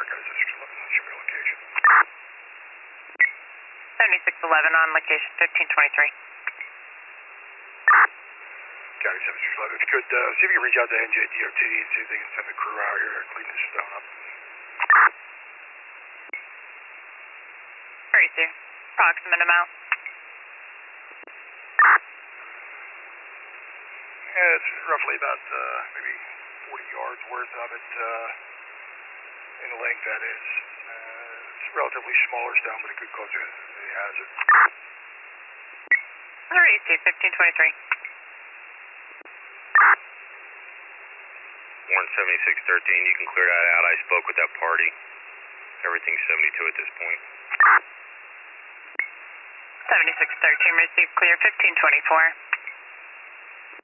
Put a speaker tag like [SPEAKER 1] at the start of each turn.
[SPEAKER 1] got a 7611, show me the location.
[SPEAKER 2] 7611 on location 1523.
[SPEAKER 1] County 7611, if you could, see if you can reach out to NJDOT and see if they can send a crew out here to clean this stone up.
[SPEAKER 2] Very soon. Approximate amount.
[SPEAKER 1] Yeah, it's roughly about maybe 40 yards worth of it in length, that is. It's relatively smaller stone, but it could cause a hazard.
[SPEAKER 2] Very soon, 1523.
[SPEAKER 3] 17613, you can clear that out. I spoke with that party. Everything's 72 at this point.
[SPEAKER 2] 7613, received clear 1524.